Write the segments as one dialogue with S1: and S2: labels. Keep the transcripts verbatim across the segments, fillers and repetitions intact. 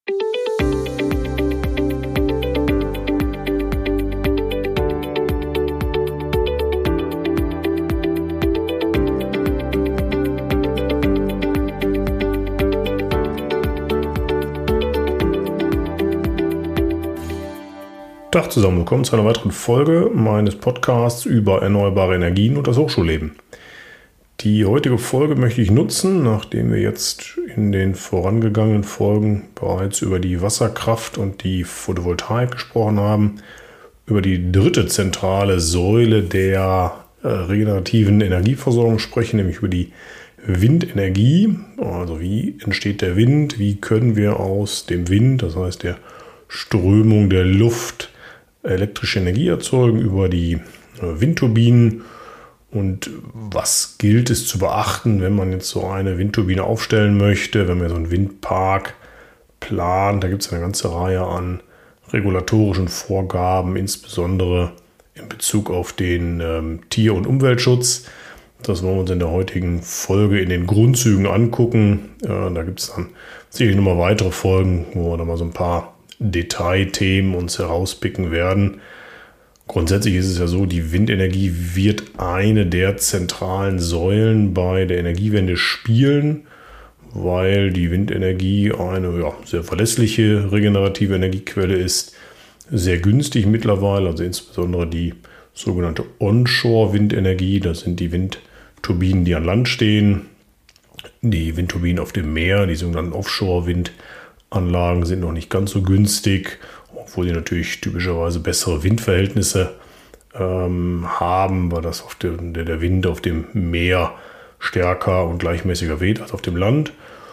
S1: Tag zusammen, willkommen zu einer weiteren Folge meines Podcasts über erneuerbare Energien und das Hochschulleben. Die heutige Folge möchte ich nutzen, nachdem wir jetzt in den vorangegangenen Folgen bereits über die Wasserkraft und die Photovoltaik gesprochen haben, über die dritte zentrale Säule der äh, regenerativen Energieversorgung sprechen, nämlich über die Windenergie. Also wie entsteht der Wind, wie können wir aus dem Wind, das heißt der Strömung der Luft, elektrische Energie erzeugen über die Windturbinen und was gilt es zu beachten, wenn man jetzt so eine Windturbine aufstellen möchte, wenn man so einen Windpark plant. Da gibt es eine ganze Reihe an regulatorischen Vorgaben, insbesondere in Bezug auf den ähm, Tier- und Umweltschutz. Das wollen wir uns in der heutigen Folge in den Grundzügen angucken. Äh, da gibt es dann sicherlich nochmal weitere Folgen, wo wir dann mal so ein paar Detailthemen uns herauspicken werden. Grundsätzlich ist es ja so, die Windenergie wird eine der zentralen Säulen bei der Energiewende spielen, weil die Windenergie eine ja, sehr verlässliche regenerative Energiequelle ist, sehr günstig mittlerweile, also insbesondere die sogenannte Onshore-Windenergie, das sind die Windturbinen, die an Land stehen, die Windturbinen auf dem Meer, die sogenannten Offshore-Windenergie Anlagen sind noch nicht ganz so günstig, obwohl die natürlich typischerweise bessere Windverhältnisse ähm, haben, weil das auf dem, der, der Wind auf dem Meer stärker und gleichmäßiger weht als auf dem Land.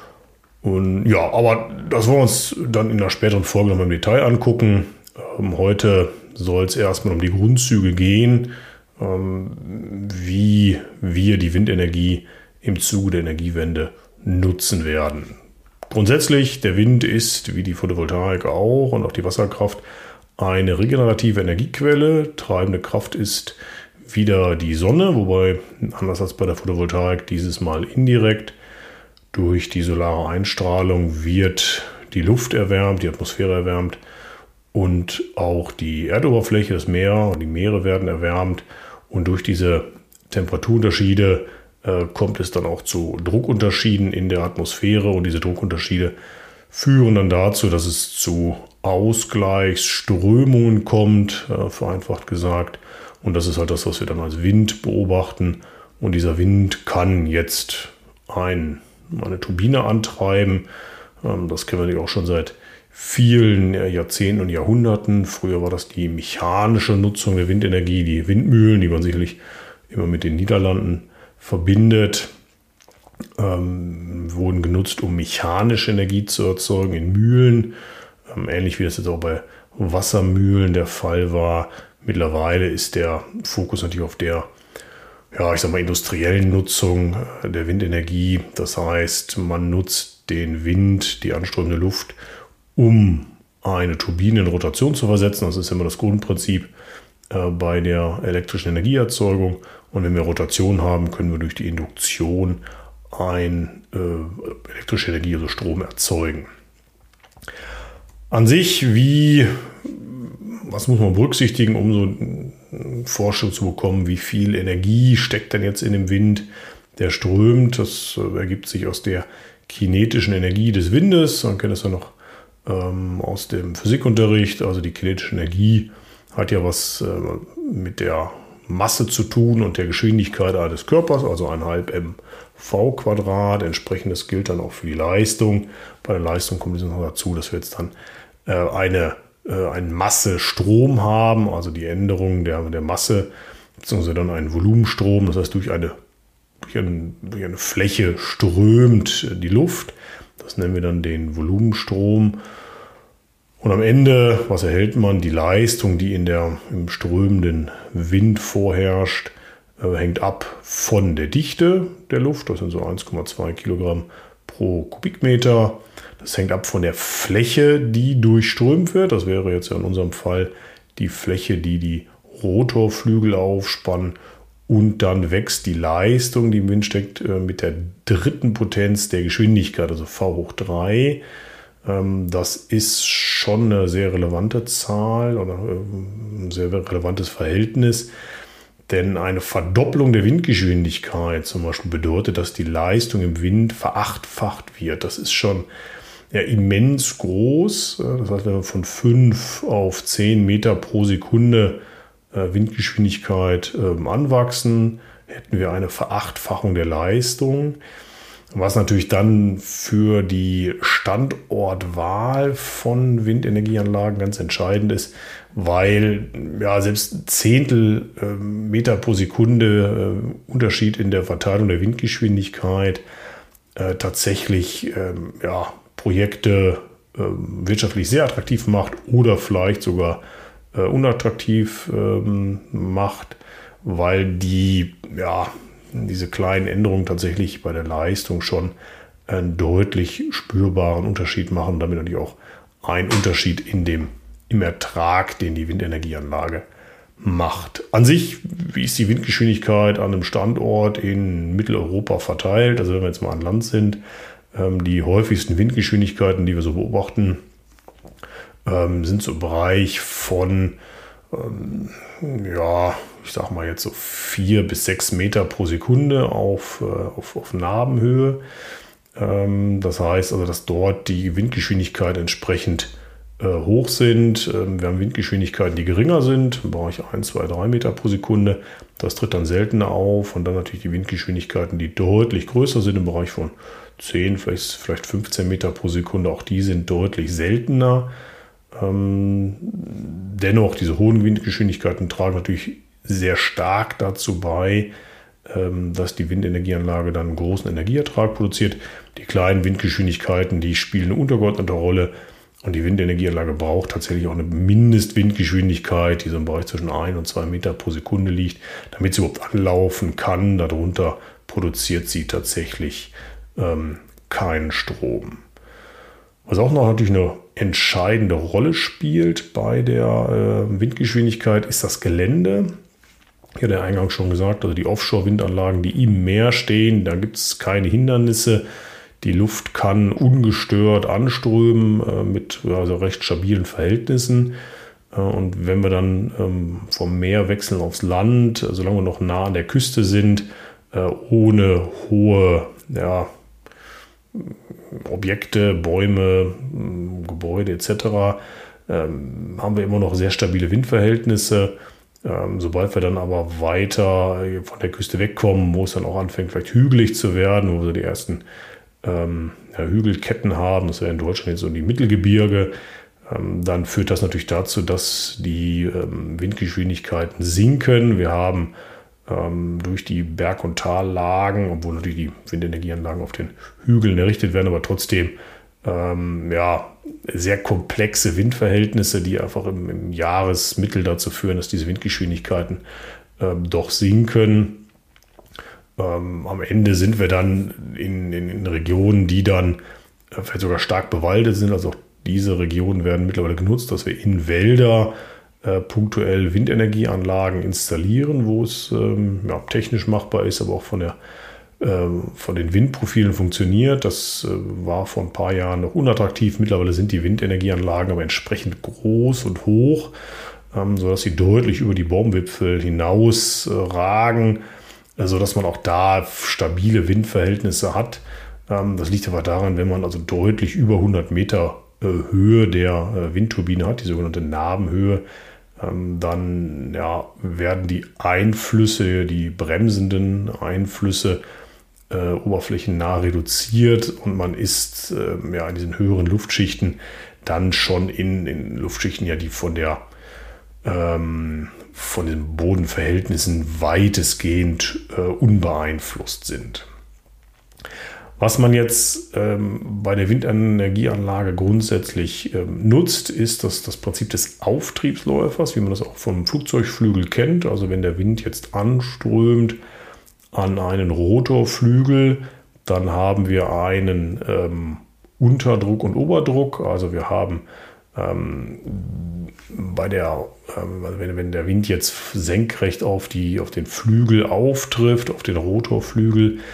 S1: Und ja, aber das wollen wir uns dann in einer späteren Folge nochmal im Detail angucken. Ähm, heute soll es erstmal um die Grundzüge gehen, ähm, wie wir die Windenergie im Zuge der Energiewende nutzen werden. Grundsätzlich, der Wind ist, wie die Photovoltaik auch und auch die Wasserkraft, eine regenerative Energiequelle. Treibende Kraft ist wieder die Sonne, wobei, anders als bei der Photovoltaik, dieses Mal indirekt. Durch die solare Einstrahlung wird die Luft erwärmt, die Atmosphäre erwärmt und auch die Erdoberfläche, das Meer und die Meere werden erwärmt. Und durch diese Temperaturunterschiede kommt es dann auch zu Druckunterschieden in der Atmosphäre und diese Druckunterschiede führen dann dazu, dass es zu Ausgleichsströmungen kommt, vereinfacht gesagt. Und das ist halt das, was wir dann als Wind beobachten. Und dieser Wind kann jetzt ein, eine Turbine antreiben. Das kennen wir natürlich auch schon seit vielen Jahrzehnten und Jahrhunderten. Früher war das die mechanische Nutzung der Windenergie, die Windmühlen, die man sicherlich immer mit den Niederlanden verbindet, ähm, wurden genutzt, um mechanische Energie zu erzeugen in Mühlen, ähm, ähnlich wie das jetzt auch bei Wassermühlen der Fall war. Mittlerweile ist der Fokus natürlich auf der, ja, ich sag mal, industriellen Nutzung der Windenergie. Das heißt, man nutzt den Wind, die anströmende Luft, um eine Turbine in Rotation zu versetzen. Das ist immer das Grundprinzip äh, bei der elektrischen Energieerzeugung. Und wenn wir Rotation haben, können wir durch die Induktion ein, äh, elektrische Energie, also Strom, erzeugen. An sich, wie, was muss man berücksichtigen, um so eine Vorstellung zu bekommen, wie viel Energie steckt denn jetzt in dem Wind, der strömt. Das äh, ergibt sich aus der kinetischen Energie des Windes. Man kennt das ja noch ähm, aus dem Physikunterricht. Also die kinetische Energie hat ja was äh, mit der Masse zu tun und der Geschwindigkeit eines Körpers, also ein halb mv Quadrat. Entsprechendes gilt dann auch für die Leistung. Bei der Leistung kommt es noch dazu, dass wir jetzt dann äh, eine, äh, einen Masse-Strom haben, also die Änderung der, der Masse, beziehungsweise dann einen Volumenstrom. Das heißt, durch eine, durch, eine, durch eine Fläche strömt die Luft. Das nennen wir dann den Volumenstrom. Und am Ende, was erhält man? Die Leistung, die in der, im strömenden Wind vorherrscht, äh, hängt ab von der Dichte der Luft. Das sind so eins Komma zwei Kilogramm pro Kubikmeter. Das hängt ab von der Fläche, die durchströmt wird. Das wäre jetzt ja in unserem Fall die Fläche, die die Rotorflügel aufspannen. Und dann wächst die Leistung, die im Wind steckt, äh, mit der dritten Potenz der Geschwindigkeit, also V hoch drei. Ähm, das ist schon eine sehr relevante Zahl oder ein sehr relevantes Verhältnis. Denn eine Verdopplung der Windgeschwindigkeit zum Beispiel bedeutet, dass die Leistung im Wind verachtfacht wird. Das ist schon ja, immens groß. Das heißt, wenn wir von fünf auf zehn Meter pro Sekunde Windgeschwindigkeit anwachsen, hätten wir eine Verachtfachung der Leistung. Was natürlich dann für die Standortwahl von Windenergieanlagen ganz entscheidend ist, weil ja selbst Zehntel äh, Meter pro Sekunde äh, Unterschied in der Verteilung der Windgeschwindigkeit äh, tatsächlich äh, ja, Projekte äh, wirtschaftlich sehr attraktiv macht oder vielleicht sogar äh, unattraktiv äh, macht, weil die ja diese kleinen Änderungen tatsächlich bei der Leistung schon einen deutlich spürbaren Unterschied machen und damit natürlich auch einen Unterschied in dem, im Ertrag, den die Windenergieanlage macht. An sich, wie ist die Windgeschwindigkeit an einem Standort in Mitteleuropa verteilt? Also wenn wir jetzt mal an Land sind, die häufigsten Windgeschwindigkeiten, die wir so beobachten, sind so im Bereich von ja, ich sag mal jetzt so vier bis sechs Meter pro Sekunde auf, auf, auf Nabenhöhe. Das heißt also, dass dort die Windgeschwindigkeiten entsprechend hoch sind. Wir haben Windgeschwindigkeiten, die geringer sind, im Bereich eins, zwei, drei Meter pro Sekunde. Das tritt dann seltener auf. Und dann natürlich die Windgeschwindigkeiten, die deutlich größer sind, im Bereich von zehn, vielleicht, vielleicht fünfzehn Meter pro Sekunde. Auch die sind deutlich seltener. Ähm, dennoch, diese hohen Windgeschwindigkeiten tragen natürlich sehr stark dazu bei, ähm, dass die Windenergieanlage dann einen großen Energieertrag produziert. Die kleinen Windgeschwindigkeiten, die spielen eine untergeordnete Rolle und die Windenergieanlage braucht tatsächlich auch eine Mindestwindgeschwindigkeit, die so im Bereich zwischen ein und zwei Meter pro Sekunde liegt, damit sie überhaupt anlaufen kann. Darunter produziert sie tatsächlich ähm, keinen Strom. Was auch noch natürlich eine entscheidende Rolle spielt bei der äh, Windgeschwindigkeit, ist das Gelände. Ich hatte ja eingangs schon gesagt, also die Offshore-Windanlagen, die im Meer stehen, da gibt es keine Hindernisse. Die Luft kann ungestört anströmen äh, mit also recht stabilen Verhältnissen. Äh, und wenn wir dann ähm, vom Meer wechseln aufs Land, äh, solange wir noch nah an der Küste sind, äh, ohne hohe ja, Objekte, Bäume, Gebäude et cetera, ähm, haben wir immer noch sehr stabile Windverhältnisse. Ähm, sobald wir dann aber weiter von der Küste wegkommen, wo es dann auch anfängt, vielleicht hügelig zu werden, wo wir die ersten ähm, ja, Hügelketten haben, das wäre in Deutschland jetzt so die Mittelgebirge, ähm, dann führt das natürlich dazu, dass die ähm, Windgeschwindigkeiten sinken. Wir haben durch die Berg- und Tallagen, obwohl natürlich die Windenergieanlagen auf den Hügeln errichtet werden, aber trotzdem ähm, ja, sehr komplexe Windverhältnisse, die einfach im, im Jahresmittel dazu führen, dass diese Windgeschwindigkeiten ähm, doch sinken. Ähm, am Ende sind wir dann in, in, in Regionen, die dann äh, vielleicht sogar stark bewaldet sind. Also auch diese Regionen werden mittlerweile genutzt, dass wir in Wälder Äh, punktuell Windenergieanlagen installieren, wo es ähm, ja, technisch machbar ist, aber auch von, der, äh, von den Windprofilen funktioniert. Das äh, war vor ein paar Jahren noch unattraktiv. Mittlerweile sind die Windenergieanlagen aber entsprechend groß und hoch, ähm, sodass sie deutlich über die Baumwipfel hinaus äh, ragen, äh, sodass man auch da stabile Windverhältnisse hat. Ähm, das liegt aber daran, wenn man also deutlich über hundert Meter äh, Höhe der äh, Windturbine hat, die sogenannte Nabenhöhe, dann ja, werden die Einflüsse, die bremsenden Einflüsse äh, oberflächennah reduziert und man ist äh, ja, in diesen höheren Luftschichten dann schon in, in Luftschichten, ja, die von der ähm, von den Bodenverhältnissen weitestgehend äh, unbeeinflusst sind. Was man jetzt ähm, bei der Windenergieanlage grundsätzlich ähm, nutzt, ist das, das Prinzip des Auftriebsläufers, wie man das auch vom Flugzeugflügel kennt. Also wenn der Wind jetzt anströmt an einen Rotorflügel, dann haben wir einen ähm, Unterdruck und Oberdruck. Also wir haben ähm, bei der, ähm, wenn, wenn der Wind jetzt senkrecht auf, die, auf den Flügel auftrifft, auf den Rotorflügel,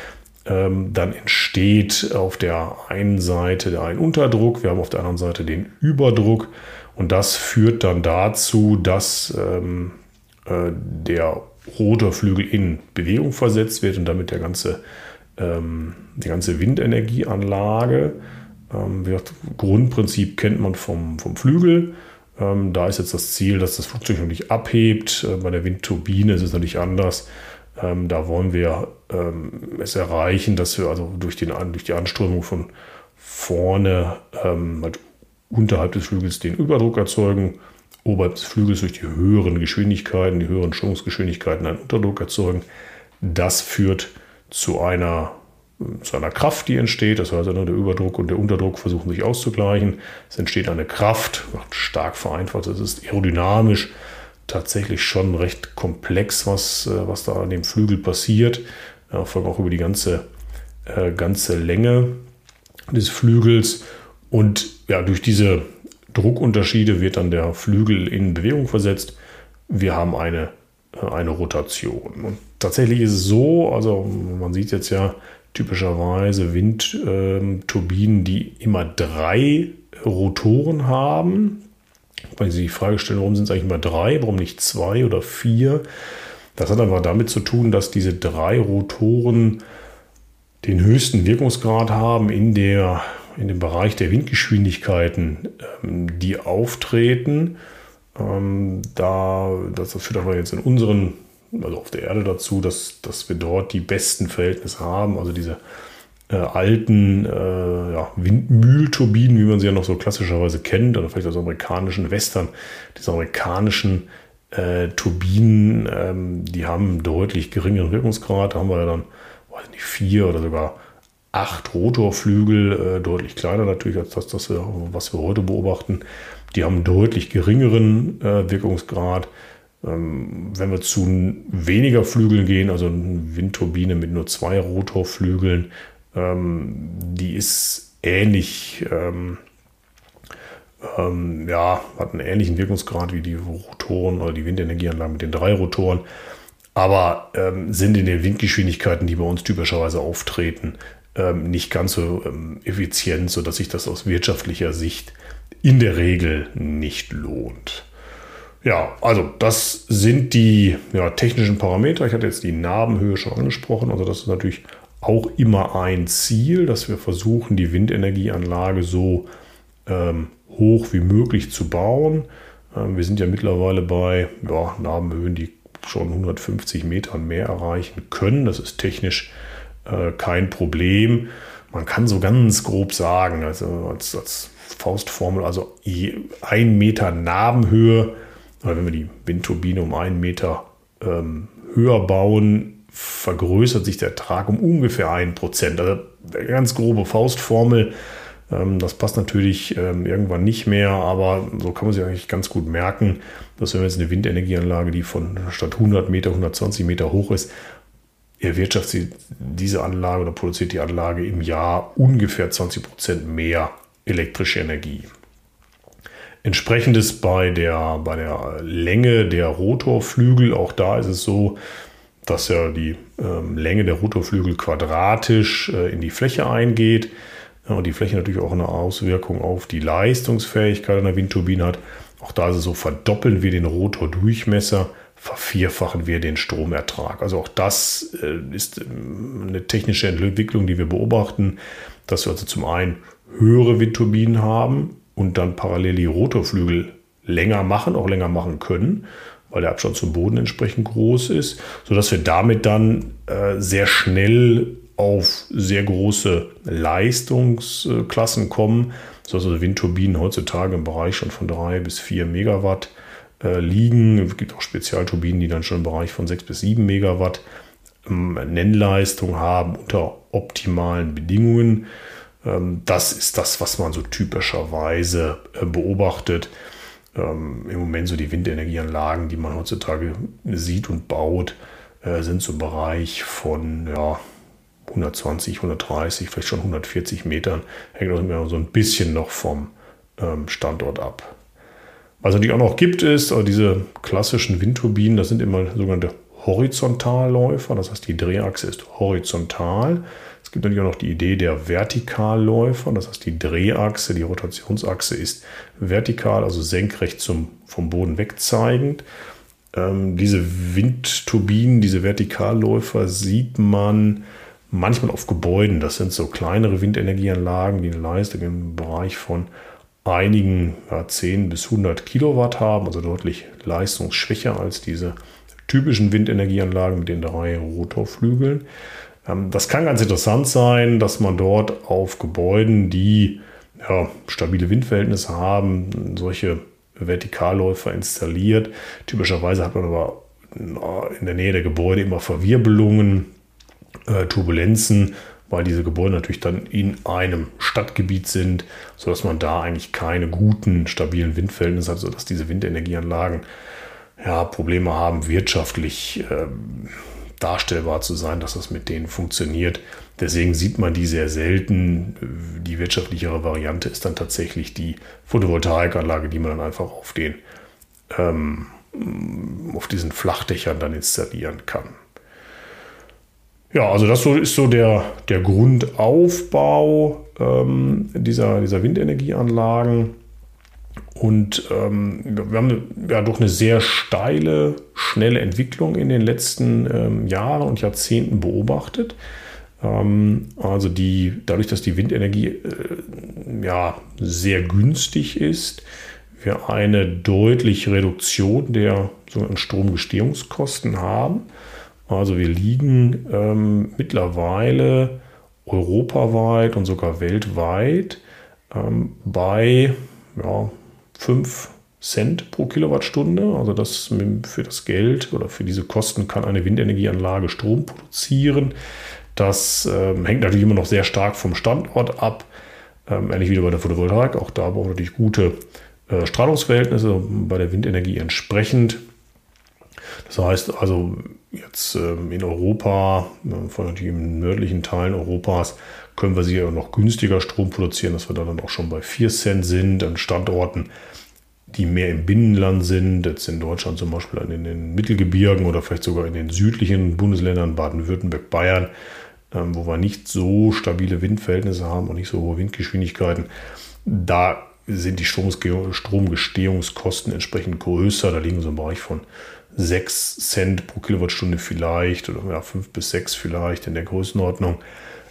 S1: ähm, dann entsteht auf der einen Seite ein Unterdruck, wir haben auf der anderen Seite den Überdruck und das führt dann dazu, dass ähm, äh, der Rotorflügel in Bewegung versetzt wird und damit der ganze, ähm, die ganze Windenergieanlage. Ähm, das Grundprinzip kennt man vom, vom Flügel. Ähm, da ist jetzt das Ziel, dass das Flugzeug natürlich abhebt. Äh, bei der Windturbine ist es natürlich anders. Ähm, da wollen wir ähm, es erreichen, dass wir also durch, den, durch die Anströmung von vorne ähm, halt unterhalb des Flügels den Überdruck erzeugen, oberhalb des Flügels durch die höheren Geschwindigkeiten, die höheren Schwungungsgeschwindigkeiten einen Unterdruck erzeugen. Das führt zu einer, zu einer Kraft, die entsteht. Das heißt, der Überdruck und der Unterdruck versuchen sich auszugleichen. Es entsteht eine Kraft, stark vereinfacht. Es ist aerodynamisch tatsächlich schon recht komplex, was, was da an dem Flügel passiert. Ja, vor allem auch über die ganze, äh, ganze Länge des Flügels. Und ja, durch diese Druckunterschiede wird dann der Flügel in Bewegung versetzt. Wir haben eine, eine Rotation. Und tatsächlich ist es so, also man sieht jetzt ja typischerweise Windturbinen, die immer drei Rotoren haben. Wenn Sie die Frage stellen, warum sind es eigentlich immer drei, warum nicht zwei oder vier? Das hat einfach damit zu tun, dass diese drei Rotoren den höchsten Wirkungsgrad haben in, der, in dem Bereich der Windgeschwindigkeiten, die auftreten. Da, das führt aber jetzt in unseren, also auf der Erde dazu, dass, dass wir dort die besten Verhältnisse haben. Also diese äh, alten äh, ja, Windmühlturbinen, wie man sie ja noch so klassischerweise kennt, oder vielleicht aus amerikanischen Western, diese amerikanischen äh, Turbinen, ähm, die haben einen deutlich geringeren Wirkungsgrad. Da haben wir ja dann, weiß nicht, vier oder sogar acht Rotorflügel, äh, deutlich kleiner natürlich als das, das wir, was wir heute beobachten. Die haben einen deutlich geringeren äh, Wirkungsgrad. Ähm, wenn wir zu weniger Flügeln gehen, also eine Windturbine mit nur zwei Rotorflügeln, ähm, die ist ähnlich, ähm, ähm, ja, hat einen ähnlichen Wirkungsgrad wie die Rotoren oder die Windenergieanlagen mit den drei Rotoren, aber ähm, sind in den Windgeschwindigkeiten, die bei uns typischerweise auftreten, ähm, nicht ganz so ähm, effizient, sodass sich das aus wirtschaftlicher Sicht in der Regel nicht lohnt. Ja, also das sind die ja, technischen Parameter. Ich hatte jetzt die Nabenhöhe schon angesprochen. Also das ist natürlich auch immer ein Ziel, dass wir versuchen, die Windenergieanlage so ähm, hoch wie möglich zu bauen. Ähm, wir sind ja mittlerweile bei ja, Nabenhöhen, die schon hundertfünfzig Metern mehr erreichen können. Das ist technisch äh, kein Problem. Man kann so ganz grob sagen, also als, als Faustformel, also ein Meter Nabenhöhe, wenn wir die Windturbine um einen Meter ähm, höher bauen, vergrößert sich der Ertrag um ungefähr ein Prozent. Also eine ganz grobe Faustformel. Ähm, das passt natürlich ähm, irgendwann nicht mehr, aber so kann man sich eigentlich ganz gut merken, dass wenn wir jetzt eine Windenergieanlage, die von statt hundert Meter, hundertzwanzig Meter hoch ist, erwirtschaftet diese Anlage oder produziert die Anlage im Jahr ungefähr zwanzig Prozent mehr elektrische Energie. Entsprechendes bei der, bei der Länge der Rotorflügel, auch da ist es so, dass ja die ähm, Länge der Rotorflügel quadratisch äh, in die Fläche eingeht ja, und die Fläche natürlich auch eine Auswirkung auf die Leistungsfähigkeit einer Windturbine hat. Auch da ist es so, verdoppeln wir den Rotordurchmesser, vervierfachen wir den Stromertrag. Also auch das äh, ist ähm, eine technische Entwicklung, die wir beobachten, dass wir also zum einen höhere Windturbinen haben und dann parallel die Rotorflügel länger machen, auch länger machen können, weil der Abstand zum Boden entsprechend groß ist, sodass wir damit dann äh, sehr schnell auf sehr große Leistungsklassen kommen, sodass also Windturbinen heutzutage im Bereich schon von drei bis vier Megawatt äh, liegen. Es gibt auch Spezialturbinen, die dann schon im Bereich von sechs bis sieben Megawatt ähm, Nennleistung haben unter optimalen Bedingungen. Das ist das, was man so typischerweise beobachtet. Im Moment so die Windenergieanlagen, die man heutzutage sieht und baut, sind so im Bereich von ja, hundertzwanzig, hundertdreißig, vielleicht schon hundertvierzig Metern. Hängt auch immer so ein bisschen noch vom Standort ab. Was es natürlich auch noch gibt, ist diese klassischen Windturbinen, das sind immer sogenannte Horizontalläufer. Das heißt, die Drehachse ist horizontal. Es gibt natürlich auch noch die Idee der Vertikalläufer, das heißt die Drehachse, die Rotationsachse ist vertikal, also senkrecht zum, vom Boden wegzeigend. Ähm, diese Windturbinen, diese Vertikalläufer sieht man manchmal auf Gebäuden. Das sind so kleinere Windenergieanlagen, die eine Leistung im Bereich von einigen ja, zehn bis hundert Kilowatt haben, also deutlich leistungsschwächer als diese typischen Windenergieanlagen mit den drei Rotorflügeln. Das kann ganz interessant sein, dass man dort auf Gebäuden, die ja, stabile Windverhältnisse haben, solche Vertikalläufer installiert. Typischerweise hat man aber in der Nähe der Gebäude immer Verwirbelungen, äh, Turbulenzen, weil diese Gebäude natürlich dann in einem Stadtgebiet sind, sodass man da eigentlich keine guten, stabilen Windverhältnisse hat, sodass diese Windenergieanlagen ja, Probleme haben, wirtschaftlich äh, darstellbar zu sein, dass das mit denen funktioniert. Deswegen sieht man die sehr selten. Die wirtschaftlichere Variante ist dann tatsächlich die Photovoltaikanlage, die man dann einfach auf den ähm, auf diesen Flachdächern dann installieren kann. Ja, also das so ist so der, der Grundaufbau ähm, dieser, dieser Windenergieanlagen. Und ähm, wir haben ja doch eine sehr steile, schnelle Entwicklung in den letzten ähm, Jahren und Jahrzehnten beobachtet. Ähm, also die, dadurch, dass die Windenergie äh, ja sehr günstig ist, wir eine deutliche Reduktion der sogenannten Stromgestehungskosten haben. Also wir liegen ähm, mittlerweile europaweit und sogar weltweit ähm, bei ja, fünf Cent pro Kilowattstunde. Also das für das Geld oder für diese Kosten kann eine Windenergieanlage Strom produzieren. Das ähm, hängt natürlich immer noch sehr stark vom Standort ab. Ähm, ähnlich wie bei der Photovoltaik. Auch da brauchen wir natürlich gute äh, Strahlungsverhältnisse, bei der Windenergie entsprechend. Das heißt also jetzt ähm, in Europa, äh, vor allem in nördlichen Teilen Europas, können wir sicher noch günstiger Strom produzieren, dass wir da dann auch schon bei vier Cent sind an Standorten, die mehr im Binnenland sind, jetzt in Deutschland zum Beispiel in den Mittelgebirgen oder vielleicht sogar in den südlichen Bundesländern Baden-Württemberg, Bayern, ähm, wo wir nicht so stabile Windverhältnisse haben und nicht so hohe Windgeschwindigkeiten. Da sind die Stromgestehungskosten entsprechend größer, da liegen wir so im Bereich von sechs Cent pro Kilowattstunde vielleicht oder ja, fünf bis sechs vielleicht in der Größenordnung.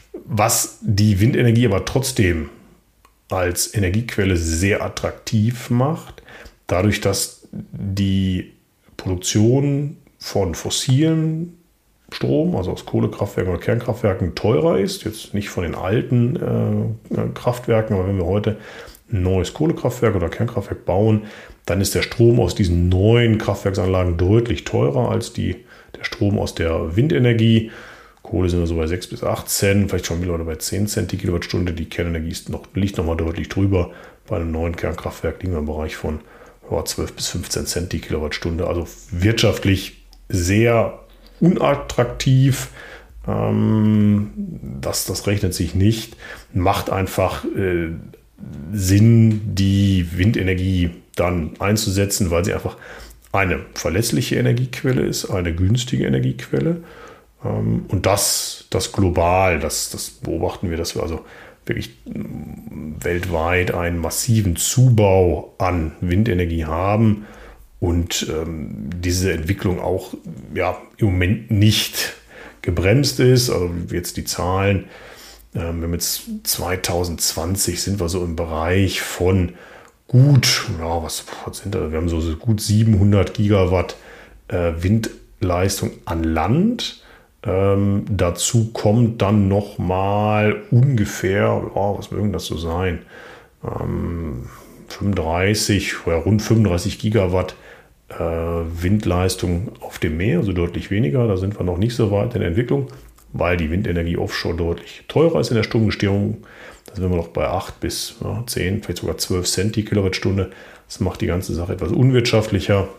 S1: Was die Windenergie aber trotzdem als Energiequelle sehr attraktiv macht, dadurch, dass die Produktion von fossilen Strom, also aus Kohlekraftwerken oder Kernkraftwerken, teurer ist. Jetzt nicht von den alten äh, Kraftwerken, aber wenn wir heute ein neues Kohlekraftwerk oder Kernkraftwerk bauen, dann ist der Strom aus diesen neuen Kraftwerksanlagen deutlich teurer als die, der Strom aus der Windenergie. Kohle sind wir so bei sechs bis acht Cent, vielleicht schon wieder bei zehn Cent die Kilowattstunde. Die Kernenergie ist noch, liegt noch mal deutlich drüber. Bei einem neuen Kernkraftwerk liegen wir im Bereich von ja, zwölf bis fünfzehn Cent die Kilowattstunde. Also wirtschaftlich sehr unattraktiv. Ähm, das, das rechnet sich nicht. Macht einfach äh, Sinn, die Windenergie dann einzusetzen, weil sie einfach eine verlässliche Energiequelle ist, eine günstige Energiequelle. Und das, das global, das, das beobachten wir, dass wir also wirklich weltweit einen massiven Zubau an Windenergie haben und ähm, diese Entwicklung auch ja, im Moment nicht gebremst ist. Also jetzt die Zahlen, ähm, wir haben jetzt zwanzig zwanzig sind wir so im Bereich von gut, ja, was, was sind da? Wir haben so, so gut siebenhundert Gigawatt äh, Windleistung an Land. Ähm, dazu kommt dann noch mal ungefähr, oh, was mögen das so sein, ähm, fünfunddreißig oder rund fünfunddreißig Gigawatt äh, Windleistung auf dem Meer, also deutlich weniger. Da sind wir noch nicht so weit in der Entwicklung, weil die Windenergie offshore deutlich teurer ist in der Stromgestehung. Da sind wir noch bei acht bis ja, zehn, vielleicht sogar zwölf Cent die Kilowattstunde. Das macht die ganze Sache etwas unwirtschaftlicher.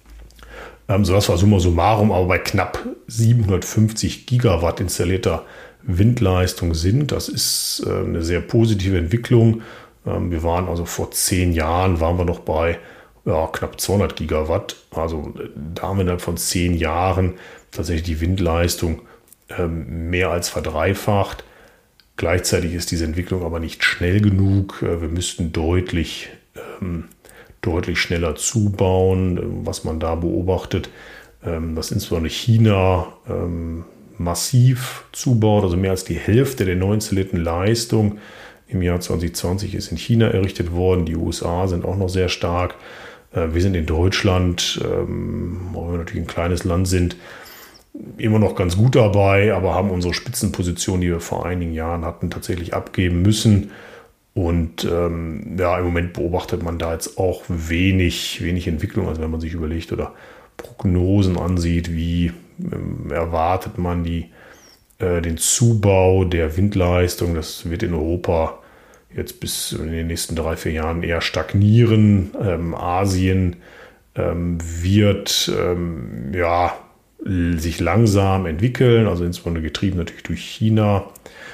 S1: Ähm, sodass wir summa summarum aber bei knapp siebenhundertfünfzig Gigawatt installierter Windleistung sind. Das ist äh, eine sehr positive Entwicklung. Ähm, wir waren also vor zehn Jahren, waren wir noch bei ja, knapp zweihundert Gigawatt. Also da haben wir innerhalb von zehn Jahren tatsächlich die Windleistung ähm, mehr als verdreifacht. Gleichzeitig ist diese Entwicklung aber nicht schnell genug. Wir müssten deutlich, ähm, deutlich schneller zubauen, was man da beobachtet, ähm, dass insbesondere China ähm, massiv zubaut, also mehr als die Hälfte der neu installierten Leistung im Jahr zwanzig zwanzig ist in China errichtet worden. Die U S A sind auch noch sehr stark. Äh, wir sind in Deutschland, ähm, auch wenn wir natürlich ein kleines Land sind, immer noch ganz gut dabei, aber haben unsere Spitzenposition, die wir vor einigen Jahren hatten, tatsächlich abgeben müssen. Und ähm, ja, im Moment beobachtet man da jetzt auch wenig, wenig Entwicklung. Also wenn man sich überlegt oder Prognosen ansieht, wie ähm, erwartet man die, äh, den Zubau der Windleistung. Das wird in Europa jetzt bis in den nächsten drei, vier Jahren eher stagnieren. Ähm, Asien ähm, wird ähm, ja sich langsam entwickeln, also insbesondere getrieben natürlich durch China.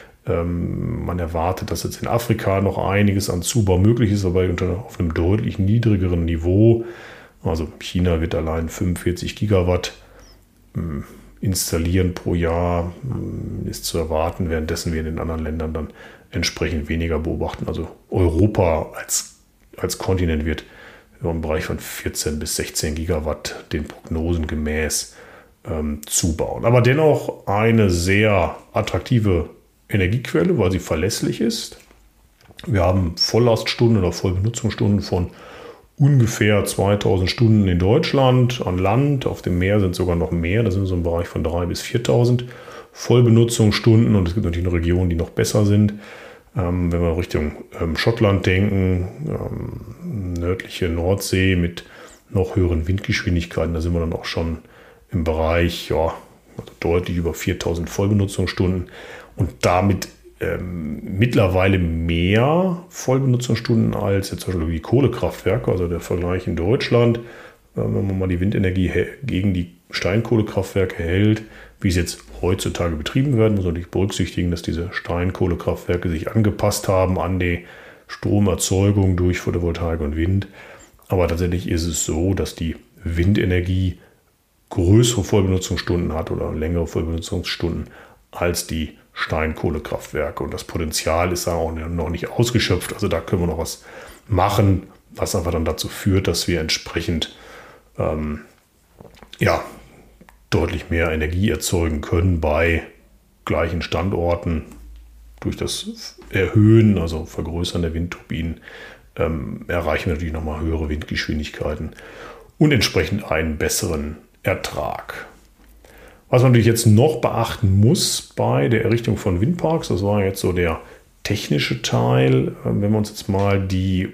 S1: Ähm, man erwartet, dass jetzt in Afrika noch einiges an Zubau möglich ist, aber unter, auf einem deutlich niedrigeren Niveau. Also China wird allein fünfundvierzig Gigawatt ähm, installieren pro Jahr, ähm, ist zu erwarten, währenddessen wir in den anderen Ländern dann entsprechend weniger beobachten. Also Europa als, als Kontinent wird im Bereich von vierzehn bis sechzehn Gigawatt den Prognosen gemäß ähm, zubauen. Aber dennoch eine sehr attraktive Energiequelle, weil sie verlässlich ist. Wir haben Volllaststunden oder Vollbenutzungsstunden von ungefähr zweitausend Stunden in Deutschland an Land. Auf dem Meer sind sogar noch mehr. Da sind wir so im Bereich von dreitausend bis viertausend Vollbenutzungsstunden. Und es gibt natürlich noch Regionen, die noch besser sind. Ähm, wenn wir Richtung ähm, Schottland denken, ähm, nördliche Nordsee mit noch höheren Windgeschwindigkeiten, da sind wir dann auch schon im Bereich ja, also deutlich über viertausend Vollbenutzungsstunden und damit ähm, mittlerweile mehr Vollbenutzungsstunden als jetzt zum Beispiel die Kohlekraftwerke. Also der Vergleich in Deutschland, äh, wenn man mal die Windenergie gegen die Steinkohlekraftwerke hält, wie es jetzt heutzutage betrieben werden, muss man natürlich berücksichtigen, dass diese Steinkohlekraftwerke sich angepasst haben an die Stromerzeugung durch Photovoltaik und Wind. Aber tatsächlich ist es so, dass die Windenergie größere Vollbenutzungsstunden hat oder längere Vollbenutzungsstunden als die Steinkohlekraftwerke. Und das Potenzial ist da auch noch nicht ausgeschöpft. Also da können wir noch was machen, was einfach dann dazu führt, dass wir entsprechend ähm, ja, deutlich mehr Energie erzeugen können bei gleichen Standorten. Durch das Erhöhen, also Vergrößern der Windturbinen, ähm, erreichen wir natürlich nochmal höhere Windgeschwindigkeiten und entsprechend einen besseren Ertrag. Was man natürlich jetzt noch beachten muss bei der Errichtung von Windparks, das war jetzt so der technische Teil. Wenn wir uns jetzt mal die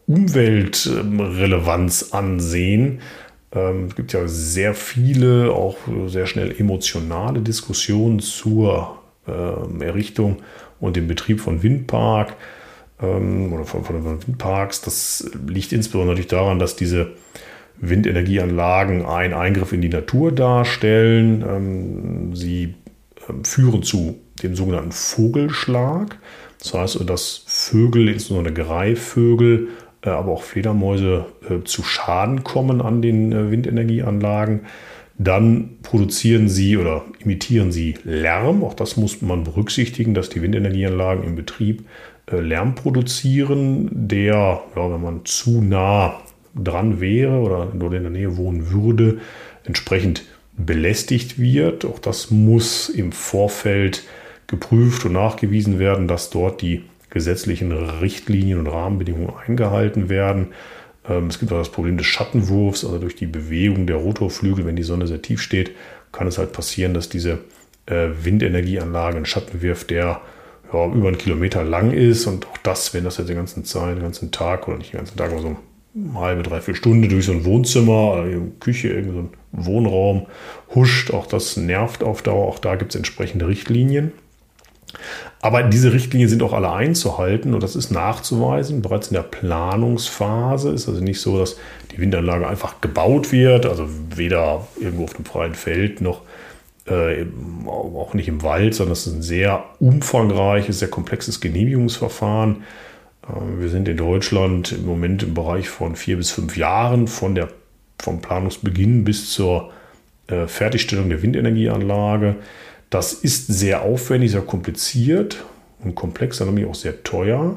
S1: Umweltrelevanz ansehen, es gibt ja sehr viele, auch sehr schnell emotionale Diskussionen zur Errichtung und dem Betrieb von Windpark oder von, von Windparks. Das liegt insbesondere natürlich daran, dass diese Windenergieanlagen einen Eingriff in die Natur darstellen. Sie führen zu dem sogenannten Vogelschlag. Das heißt, dass Vögel, insbesondere Greifvögel, aber auch Fledermäuse zu Schaden kommen an den Windenergieanlagen. Dann produzieren sie oder imitieren sie Lärm. Auch das muss man berücksichtigen, dass die Windenergieanlagen im Betrieb Lärm produzieren, der, ja, wenn man zu nah dran wäre oder nur in der Nähe wohnen würde, entsprechend belästigt wird. Auch das muss im Vorfeld geprüft und nachgewiesen werden, dass dort die gesetzlichen Richtlinien und Rahmenbedingungen eingehalten werden. Es gibt auch das Problem des Schattenwurfs, also durch die Bewegung der Rotorflügel, wenn die Sonne sehr tief steht, kann es halt passieren, dass diese Windenergieanlage einen Schatten wirft, der ja, über einen Kilometer lang ist. Und auch das, wenn das jetzt den ganzen Zeit, den ganzen Tag oder nicht den ganzen Tag, aber so eine halbe, dreiviertel Stunde durch so ein Wohnzimmer, oder eine Küche, irgendein so ein Wohnraum huscht, auch das nervt auf Dauer. Auch da gibt es entsprechende Richtlinien. Aber diese Richtlinien sind auch alle einzuhalten und das ist nachzuweisen. Bereits in der Planungsphase ist also nicht so, dass die Windanlage einfach gebaut wird, also weder irgendwo auf dem freien Feld noch äh, auch nicht im Wald, sondern es ist ein sehr umfangreiches, sehr komplexes Genehmigungsverfahren. Äh, wir sind in Deutschland im Moment im Bereich von vier bis fünf Jahren von der, vom Planungsbeginn bis zur äh, Fertigstellung der Windenergieanlage. Das ist sehr aufwendig, sehr kompliziert. und komplexer, nämlich auch sehr teuer.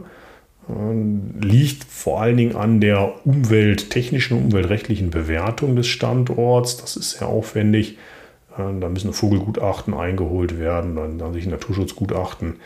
S1: Liegt vor allen Dingen an der umwelttechnischen und umweltrechtlichen Bewertung des Standorts. Das ist sehr aufwendig. Da müssen Vogelgutachten eingeholt werden, dann, dann sich ein Naturschutzgutachten.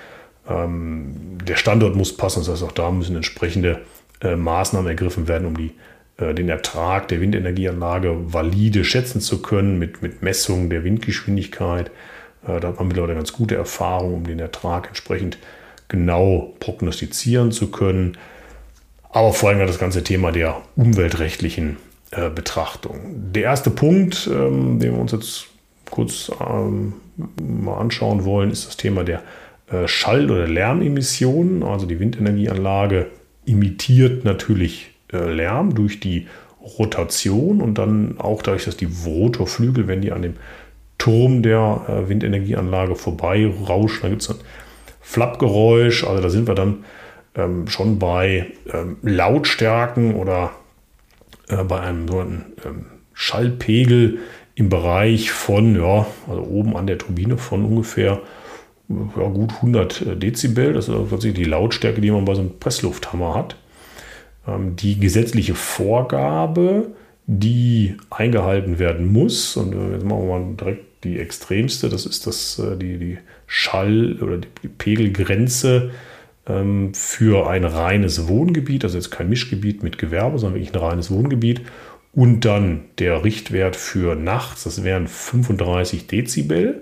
S1: Der Standort muss passen, das heißt auch da müssen entsprechende Maßnahmen ergriffen werden, um die, den Ertrag der Windenergieanlage valide schätzen zu können mit, mit Messungen der Windgeschwindigkeit. Da hat man mittlerweile ganz gute Erfahrung, um den Ertrag entsprechend genau prognostizieren zu können. Aber vor allem das ganze Thema der umweltrechtlichen äh, Betrachtung. Der erste Punkt, ähm, den wir uns jetzt kurz ähm, mal anschauen wollen, ist das Thema der äh, Schall- oder Lärmemissionen. Also die Windenergieanlage imitiert natürlich äh, Lärm durch die Rotation und dann auch dadurch, dass die Rotorflügel, wenn die an dem Turm der äh, Windenergieanlage vorbei rauschen, dann gibt es so ein Flappgeräusch, also da sind wir dann ähm, schon bei ähm, Lautstärken oder äh, bei einem sogenannten ähm, Schallpegel im Bereich von, ja, also oben an der Turbine von ungefähr ja, gut hundert Dezibel. Das ist also tatsächlich die Lautstärke, die man bei so einem Presslufthammer hat. Ähm, die gesetzliche Vorgabe, die eingehalten werden muss, und äh, jetzt machen wir mal direkt die extremste, das ist das, äh, die, die Schall- oder die Pegelgrenze ähm, für ein reines Wohngebiet, also jetzt kein Mischgebiet mit Gewerbe, sondern wirklich ein reines Wohngebiet. Und dann der Richtwert für nachts, das wären fünfunddreißig Dezibel.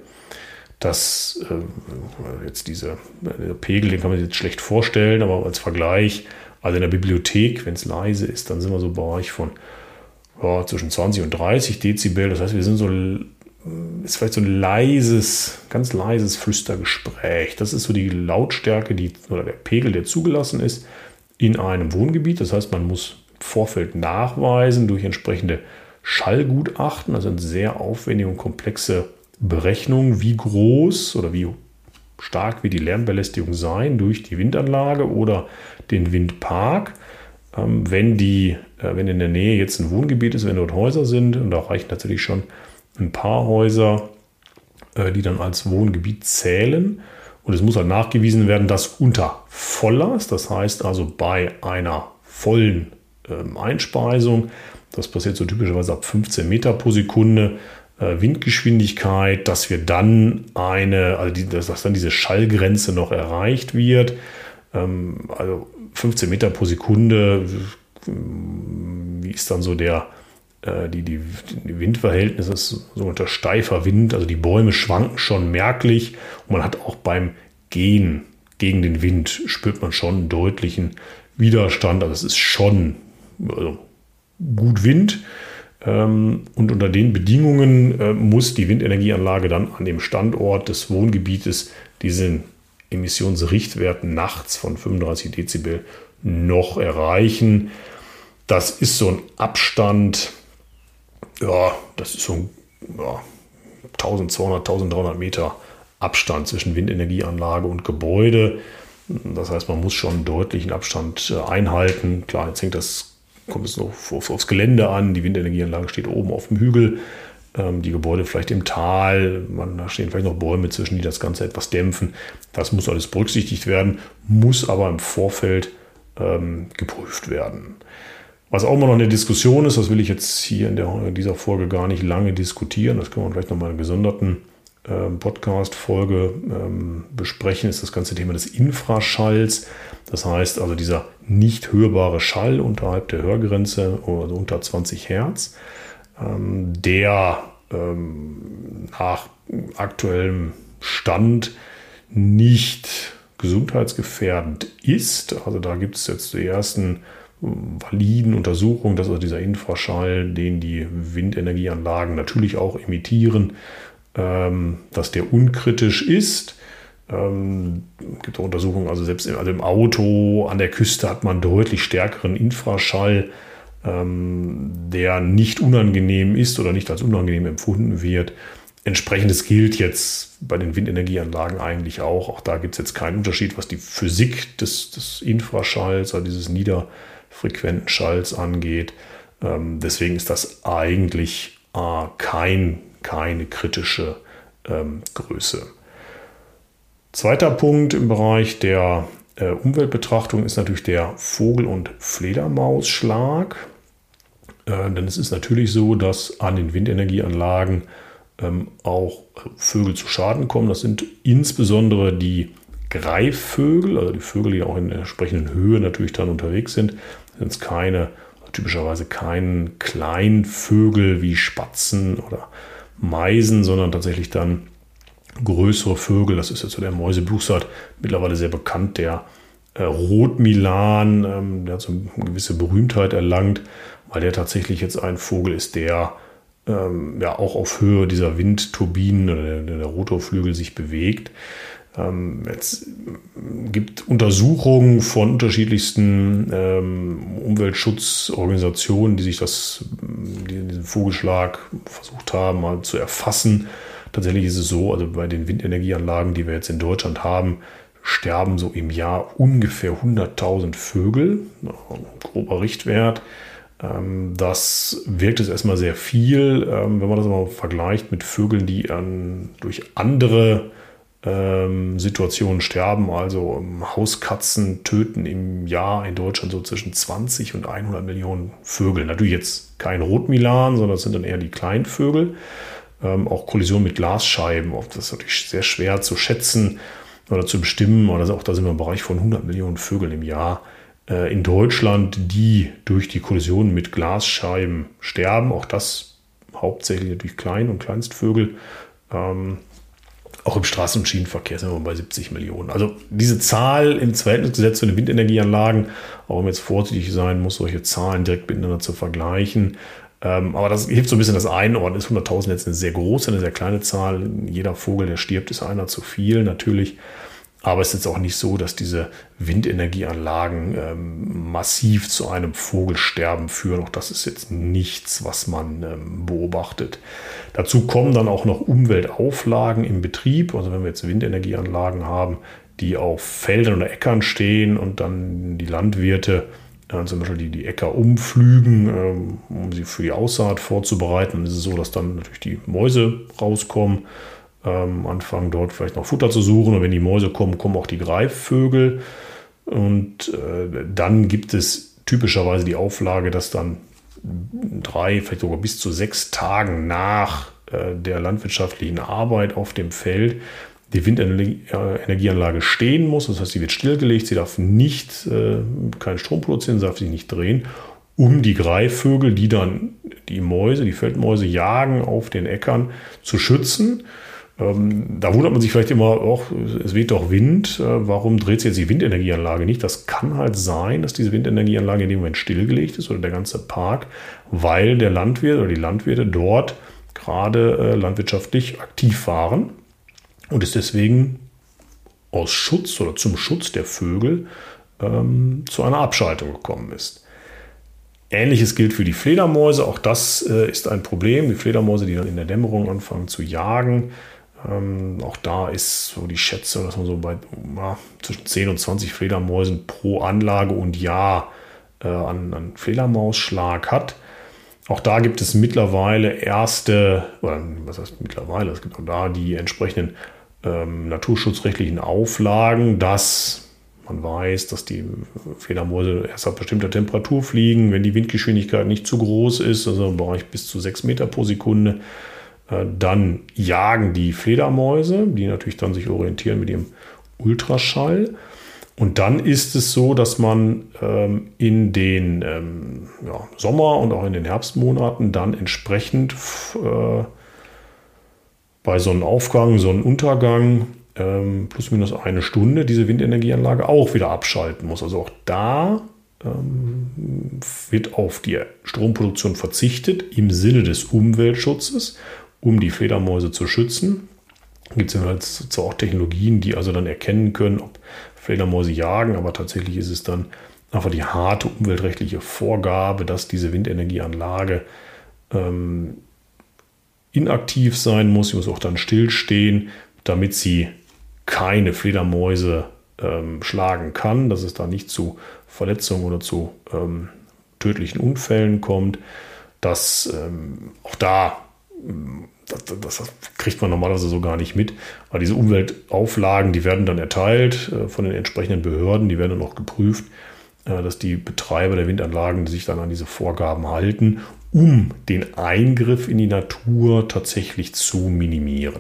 S1: Das, äh, jetzt dieser der Pegel, den kann man sich jetzt schlecht vorstellen, aber als Vergleich, also in der Bibliothek, wenn es leise ist, dann sind wir so im Bereich von ja, zwischen zwanzig und dreißig Dezibel. Das heißt, wir sind so, ist vielleicht so ein leises, ganz leises Flüstergespräch. Das ist so die Lautstärke, die, oder der Pegel, der zugelassen ist in einem Wohngebiet. Das heißt, man muss im Vorfeld nachweisen durch entsprechende Schallgutachten, also eine sehr aufwendige und komplexe Berechnung, wie groß oder wie stark wird die Lärmbelästigung sein durch die Windanlage oder den Windpark. Ähm, wenn, die, äh, wenn in der Nähe jetzt ein Wohngebiet ist, wenn dort Häuser sind, und da reichen tatsächlich schon ein paar Häuser, äh, die dann als Wohngebiet zählen. Und es muss halt nachgewiesen werden, dass unter Volllast, das heißt also bei einer vollen ähm, Einspeisung, das passiert so typischerweise ab fünfzehn Meter pro Sekunde, äh, Windgeschwindigkeit, dass wir dann eine, also die, dass dann diese Schallgrenze noch erreicht wird. Ähm, also fünfzehn Meter pro Sekunde, wie ist dann so der Die, die, die Windverhältnisse, ist so unter steifer Wind, also die Bäume schwanken schon merklich und man hat auch beim Gehen gegen den Wind spürt man schon einen deutlichen Widerstand, also es ist schon also gut Wind und unter den Bedingungen muss die Windenergieanlage dann an dem Standort des Wohngebietes diesen Emissionsrichtwert nachts von fünfunddreißig Dezibel noch erreichen. Das ist so ein Abstand. Ja, das ist so ein ja, eintausendzweihundert, eintausenddreihundert Meter Abstand zwischen Windenergieanlage und Gebäude. Das heißt, man muss schon einen deutlichen Abstand einhalten. Klar, jetzt hängt das, kommt es noch aufs Gelände an. Die Windenergieanlage steht oben auf dem Hügel, die Gebäude vielleicht im Tal. Man, da stehen vielleicht noch Bäume zwischen, die das Ganze etwas dämpfen. Das muss alles berücksichtigt werden, muss aber im Vorfeld ähm, geprüft werden. Was auch immer noch eine Diskussion ist, das will ich jetzt hier in, der, in dieser Folge gar nicht lange diskutieren. Das können wir vielleicht noch mal in einer gesonderten äh, Podcast-Folge ähm, besprechen, ist das ganze Thema des Infraschalls. Das heißt also dieser nicht hörbare Schall unterhalb der Hörgrenze, also unter zwanzig Hertz, ähm, der ähm, nach aktuellem Stand nicht gesundheitsgefährdend ist. Also da gibt es jetzt die ersten validen Untersuchungen, dass also dieser Infraschall, den die Windenergieanlagen natürlich auch emittieren, ähm, dass der unkritisch ist. Ähm, gibt auch Untersuchungen, also selbst im, also im Auto, an der Küste hat man deutlich stärkeren Infraschall, ähm, der nicht unangenehm ist oder nicht als unangenehm empfunden wird. Entsprechendes gilt jetzt bei den Windenergieanlagen eigentlich auch. Auch da gibt es jetzt keinen Unterschied, was die Physik des, des Infraschalls, also dieses niederfrequenten Schalls angeht. Ähm, deswegen ist das eigentlich äh, kein, keine kritische ähm, Größe. Zweiter Punkt im Bereich der äh, Umweltbetrachtung ist natürlich der Vogel- und Fledermausschlag. Äh, denn es ist natürlich so, dass an den Windenergieanlagen ähm, auch Vögel zu Schaden kommen. Das sind insbesondere die Greifvögel, also die Vögel, die auch in der entsprechenden Höhe natürlich dann unterwegs sind. Das sind keine, typischerweise keine Kleinvögel wie Spatzen oder Meisen, sondern tatsächlich dann größere Vögel. Das ist jetzt so der Mäusebussard, mittlerweile sehr bekannt, der äh, Rotmilan, ähm, der hat so eine gewisse Berühmtheit erlangt, weil der tatsächlich jetzt ein Vogel ist, der ähm, ja auch auf Höhe dieser Windturbinen oder der, der Rotorflügel sich bewegt. Ähm, jetzt gibt Untersuchungen von unterschiedlichsten ähm, Umweltschutzorganisationen, die sich das, die diesen Vogelschlag versucht haben, mal zu erfassen. Tatsächlich ist es so, also bei den Windenergieanlagen, die wir jetzt in Deutschland haben, sterben so im Jahr ungefähr hunderttausend Vögel, ein grober Richtwert. Das wirkt jetzt erstmal sehr viel, wenn man das mal vergleicht mit Vögeln, die an, durch andere ähm, Situationen sterben. Also Hauskatzen töten im Jahr in Deutschland so zwischen zwanzig und hundert Millionen Vögel. Natürlich jetzt kein Rotmilan, sondern das sind dann eher die Kleinvögel. Ähm, auch Kollision mit Glasscheiben, das ist natürlich sehr schwer zu schätzen oder zu bestimmen. Also auch da sind wir im Bereich von hundert Millionen Vögeln im Jahr äh, in Deutschland, die durch die Kollision mit Glasscheiben sterben. Auch das hauptsächlich natürlich Klein- und Kleinstvögel. Ähm, auch im Straßen- und Schienenverkehr sind wir bei siebzig Millionen. Also diese Zahl im Verhältnis gesetzt zu den Windenergieanlagen, auch wenn man jetzt vorsichtig sein muss, solche Zahlen direkt miteinander zu vergleichen. Ähm, aber das hilft so ein bisschen das Einordnen. Ist hunderttausend jetzt eine sehr große, eine sehr kleine Zahl. Jeder Vogel, der stirbt, ist einer zu viel natürlich. Aber es ist jetzt auch nicht so, dass diese Windenergieanlagen ähm, massiv zu einem Vogelsterben führen. Auch das ist jetzt nichts, was man ähm, beobachtet. Dazu kommen dann auch noch Umweltauflagen im Betrieb. Also wenn wir jetzt Windenergieanlagen haben, die auf Feldern oder Äckern stehen und dann die Landwirte äh, zum Beispiel die, die Äcker umpflügen, ähm, um sie für die Aussaat vorzubereiten, dann ist es so, dass dann natürlich die Mäuse rauskommen. Anfangen dort vielleicht noch Futter zu suchen. Und wenn die Mäuse kommen, kommen auch die Greifvögel. Und äh, dann gibt es typischerweise die Auflage, dass dann drei, vielleicht sogar bis zu sechs Tagen nach äh, der landwirtschaftlichen Arbeit auf dem Feld die Windenergieanlage stehen muss. Das heißt, sie wird stillgelegt, sie darf nicht, äh, keinen Strom produzieren, sie darf sich nicht drehen, um die Greifvögel, die dann die Mäuse, die Feldmäuse jagen, auf den Äckern zu schützen. Ähm, da wundert man sich vielleicht immer, auch, es weht doch Wind, äh, warum dreht sich jetzt die Windenergieanlage nicht? Das kann halt sein, dass diese Windenergieanlage in dem Moment stillgelegt ist oder der ganze Park, weil der Landwirt oder die Landwirte dort gerade äh, landwirtschaftlich aktiv waren und es deswegen aus Schutz oder zum Schutz der Vögel ähm, zu einer Abschaltung gekommen ist. Ähnliches gilt für die Fledermäuse. Auch das äh, ist ein Problem. Die Fledermäuse, die dann in der Dämmerung anfangen zu jagen. Ähm, auch da ist so die Schätzung, dass man so bei ja, zwischen zehn und zwanzig Fledermäusen pro Anlage und Jahr äh, an, an Fledermausschlag hat. Auch da gibt es mittlerweile erste, oder was heißt mittlerweile, es gibt auch da die entsprechenden ähm, naturschutzrechtlichen Auflagen, dass man weiß, dass die Fledermäuse erst ab bestimmter Temperatur fliegen, wenn die Windgeschwindigkeit nicht zu groß ist, also im Bereich bis zu sechs Meter pro Sekunde. Äh, dann jagen die Fledermäuse, die natürlich dann sich orientieren mit ihrem Ultraschall. Und dann ist es so, dass man ähm, in den ähm, ja, Sommer- und auch in den Herbstmonaten dann entsprechend äh, bei Sonnenaufgang, Sonnenuntergang ähm, plus minus eine Stunde diese Windenergieanlage auch wieder abschalten muss. Also auch da ähm, wird auf die Stromproduktion verzichtet im Sinne des Umweltschutzes, um die Fledermäuse zu schützen. Gibt es halt zwar auch Technologien, die also dann erkennen können, ob Fledermäuse jagen, aber tatsächlich ist es dann einfach die harte umweltrechtliche Vorgabe, dass diese Windenergieanlage ähm, inaktiv sein muss. Sie muss auch dann stillstehen, damit sie keine Fledermäuse ähm, schlagen kann, dass es da nicht zu Verletzungen oder zu ähm, tödlichen Unfällen kommt. Dass ähm, auch da ähm, das, das, das kriegt man normalerweise so gar nicht mit. Aber diese Umweltauflagen, die werden dann erteilt äh, von den entsprechenden Behörden, die werden dann auch geprüft, äh, dass die Betreiber der Windanlagen sich dann an diese Vorgaben halten, um den Eingriff in die Natur tatsächlich zu minimieren.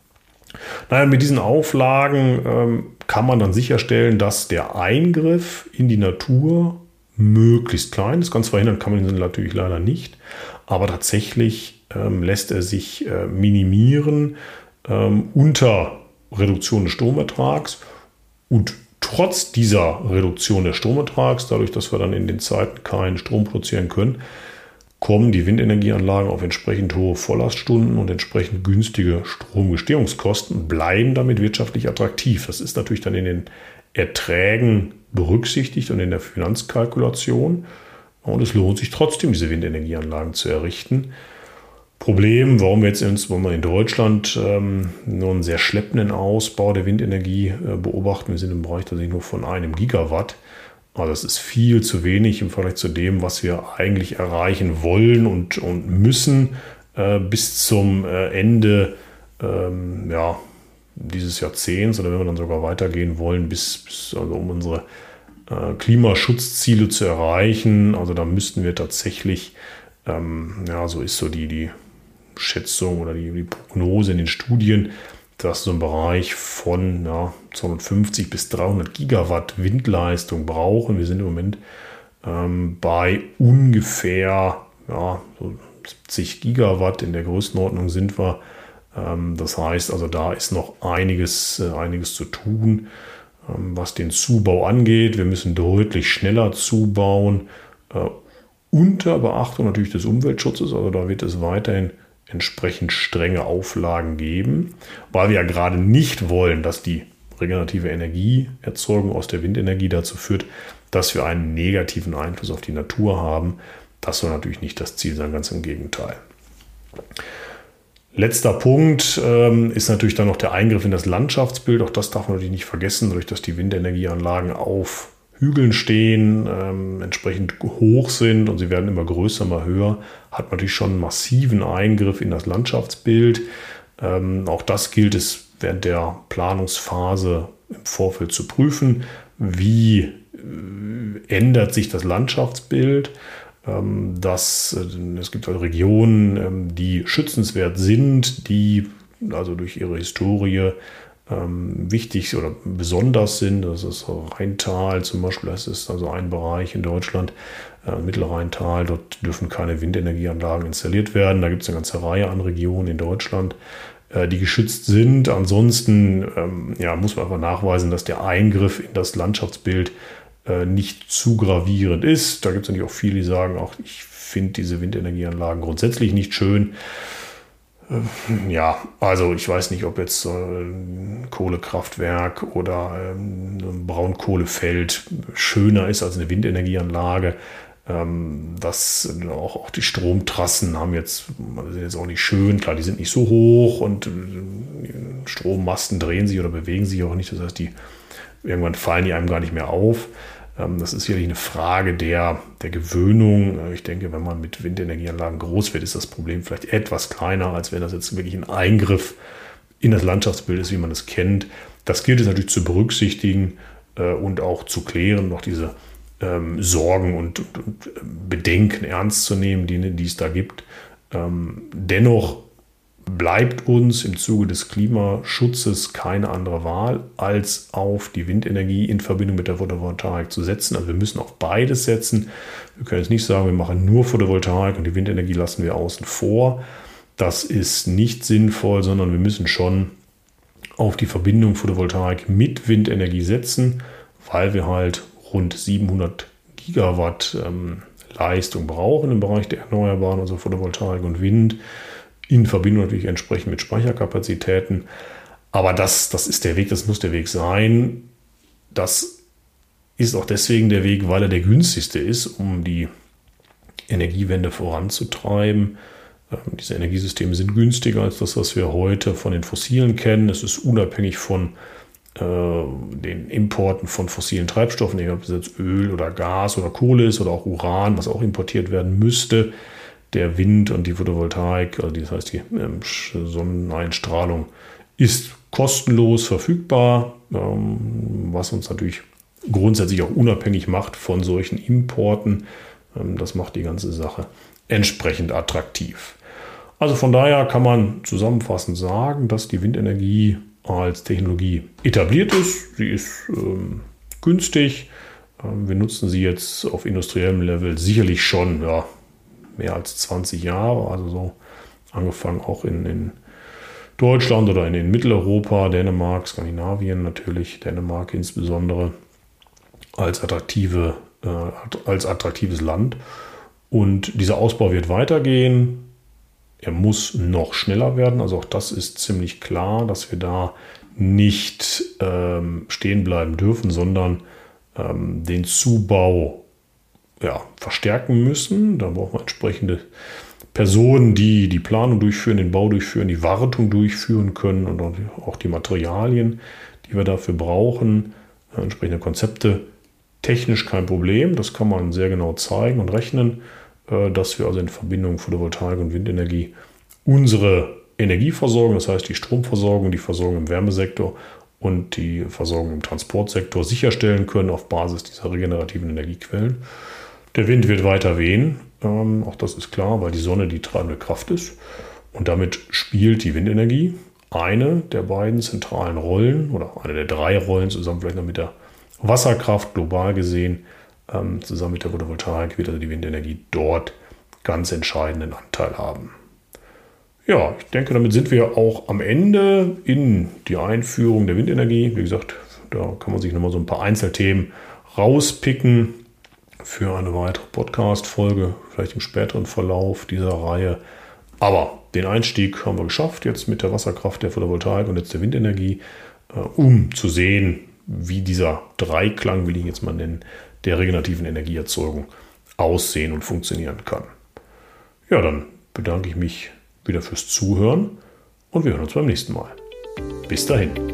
S1: Naja, mit diesen Auflagen ähm, kann man dann sicherstellen, dass der Eingriff in die Natur möglichst klein ist. Ganz verhindern kann man ihn natürlich leider nicht, aber tatsächlich ähm, lässt er sich äh, minimieren ähm, unter Reduktion des Stromertrags. Und trotz dieser Reduktion des Stromertrags, dadurch, dass wir dann in den Zeiten keinen Strom produzieren können, kommen die Windenergieanlagen auf entsprechend hohe Volllaststunden und entsprechend günstige Stromgestehungskosten und bleiben damit wirtschaftlich attraktiv. Das ist natürlich dann in den Erträgen berücksichtigt und in der Finanzkalkulation. Und es lohnt sich trotzdem, diese Windenergieanlagen zu errichten. Problem, warum wir jetzt insbesondere in Deutschland ähm, nur einen sehr schleppenden Ausbau der Windenergie äh, beobachten. Wir sind im Bereich tatsächlich nur von einem Gigawatt. Also das ist viel zu wenig im Vergleich zu dem, was wir eigentlich erreichen wollen und, und müssen äh, bis zum äh, Ende ähm, ja, dieses Jahrzehnts, oder wenn wir dann sogar weitergehen wollen, bis, bis also um unsere äh, Klimaschutzziele zu erreichen. Also da müssten wir tatsächlich, ähm, ja, so ist so die, die Schätzung oder die, die Prognose in den Studien, dass so ein Bereich von ja, zweihundertfünfzig bis dreihundert Gigawatt Windleistung brauchen. Wir sind im Moment ähm, bei ungefähr ja, so siebzig Gigawatt, in der Größenordnung sind wir. Ähm, das heißt, also da ist noch einiges, äh, einiges zu tun, ähm, was den Zubau angeht. Wir müssen deutlich schneller zubauen, äh, unter Beachtung natürlich des Umweltschutzes. Also da wird es weiterhin entsprechend strenge Auflagen geben, weil wir ja gerade nicht wollen, dass die regenerative Energieerzeugung aus der Windenergie dazu führt, dass wir einen negativen Einfluss auf die Natur haben. Das soll natürlich nicht das Ziel sein, ganz im Gegenteil. Letzter Punkt ähm, ist natürlich dann noch der Eingriff in das Landschaftsbild. Auch das darf man natürlich nicht vergessen, dadurch, dass die Windenergieanlagen auf Hügeln stehen, ähm, entsprechend hoch sind und sie werden immer größer, immer höher, hat man natürlich schon einen massiven Eingriff in das Landschaftsbild. Ähm, auch das gilt es während der Planungsphase im Vorfeld zu prüfen. Wie äh, ändert sich das Landschaftsbild? Ähm, das, äh, es gibt also Regionen, ähm, die schützenswert sind, die also durch ihre Historie wichtig oder besonders sind. Das ist Rheintal zum Beispiel, das ist also ein Bereich in Deutschland, äh, Mittelrheintal, dort dürfen keine Windenergieanlagen installiert werden. Da gibt es eine ganze Reihe an Regionen in Deutschland, äh, die geschützt sind. Ansonsten ähm, ja, muss man einfach nachweisen, dass der Eingriff in das Landschaftsbild äh, nicht zu gravierend ist. Da gibt es natürlich auch viele, die sagen, auch ich finde diese Windenergieanlagen grundsätzlich nicht schön. Ja, also ich weiß nicht, ob jetzt ein Kohlekraftwerk oder ein Braunkohlefeld schöner ist als eine Windenergieanlage. Das, auch, auch die Stromtrassen haben jetzt, sind jetzt auch nicht schön. Klar, die sind nicht so hoch und Strommasten drehen sich oder bewegen sich auch nicht. Das heißt, die irgendwann fallen die einem gar nicht mehr auf. Das ist sicherlich eine Frage der, der Gewöhnung. Ich denke, wenn man mit Windenergieanlagen groß wird, ist das Problem vielleicht etwas kleiner, als wenn das jetzt wirklich ein Eingriff in das Landschaftsbild ist, wie man es kennt. Das gilt es natürlich zu berücksichtigen äh, und auch zu klären, noch diese ähm, Sorgen und, und, und Bedenken ernst zu nehmen, die, die es da gibt. Ähm, dennoch bleibt uns im Zuge des Klimaschutzes keine andere Wahl, als auf die Windenergie in Verbindung mit der Photovoltaik zu setzen. Also wir müssen auf beides setzen. Wir können jetzt nicht sagen, wir machen nur Photovoltaik und die Windenergie lassen wir außen vor. Das ist nicht sinnvoll, sondern wir müssen schon auf die Verbindung Photovoltaik mit Windenergie setzen, weil wir halt rund siebenhundert Gigawatt ähm, Leistung brauchen im Bereich der Erneuerbaren, also Photovoltaik und Wind. In Verbindung natürlich entsprechend mit Speicherkapazitäten. Aber das, das ist der Weg, das muss der Weg sein. Das ist auch deswegen der Weg, weil er der günstigste ist, um die Energiewende voranzutreiben. Ähm, diese Energiesysteme sind günstiger als das, was wir heute von den Fossilen kennen. Es ist unabhängig von äh, den Importen von fossilen Treibstoffen, egal ob es jetzt Öl oder Gas oder Kohle ist oder auch Uran, was auch importiert werden müsste. der Wind und die Photovoltaik, also das heißt die ähm, Sonneneinstrahlung, ist kostenlos verfügbar, ähm, was uns natürlich grundsätzlich auch unabhängig macht von solchen Importen. Ähm, das macht die ganze Sache entsprechend attraktiv. Also von daher kann man zusammenfassend sagen, dass die Windenergie als Technologie etabliert ist. Sie ist ähm, günstig. Ähm, wir nutzen sie jetzt auf industriellem Level sicherlich schon ja, mehr als zwanzig Jahre, also so angefangen auch in, in Deutschland oder in, in Mitteleuropa, Dänemark, Skandinavien natürlich, Dänemark insbesondere als, attraktive, äh, als attraktives Land. Und dieser Ausbau wird weitergehen. Er muss noch schneller werden. Also auch das ist ziemlich klar, dass wir da nicht ähm, stehen bleiben dürfen, sondern ähm, den Zubau ja, verstärken müssen. Da brauchen wir entsprechende Personen, die die Planung durchführen, den Bau durchführen, die Wartung durchführen können und auch die Materialien, die wir dafür brauchen, äh, entsprechende Konzepte. Technisch kein Problem, das kann man sehr genau zeigen und rechnen, dass wir also in Verbindung Photovoltaik und Windenergie unsere Energieversorgung, das heißt die Stromversorgung, die Versorgung im Wärmesektor und die Versorgung im Transportsektor sicherstellen können auf Basis dieser regenerativen Energiequellen. Der Wind wird weiter wehen, ähm, auch das ist klar, weil die Sonne die treibende Kraft ist und damit spielt die Windenergie eine der beiden zentralen Rollen oder eine der drei Rollen zusammen vielleicht noch mit der Wasserkraft global gesehen. Zusammen mit der Photovoltaik wird also die Windenergie dort ganz entscheidenden Anteil haben. Ja, ich denke, damit sind wir auch am Ende in die Einführung der Windenergie. Wie gesagt, da kann man sich nochmal so ein paar Einzelthemen rauspicken für eine weitere Podcast-Folge, vielleicht im späteren Verlauf dieser Reihe. Aber den Einstieg haben wir geschafft, jetzt mit der Wasserkraft, der Photovoltaik und jetzt der Windenergie, um zu sehen, wie dieser Dreiklang, will ich ihn jetzt mal nennen, der regenerativen Energieerzeugung aussehen und funktionieren kann. Ja, dann bedanke ich mich wieder fürs Zuhören und wir hören uns beim nächsten Mal. Bis dahin.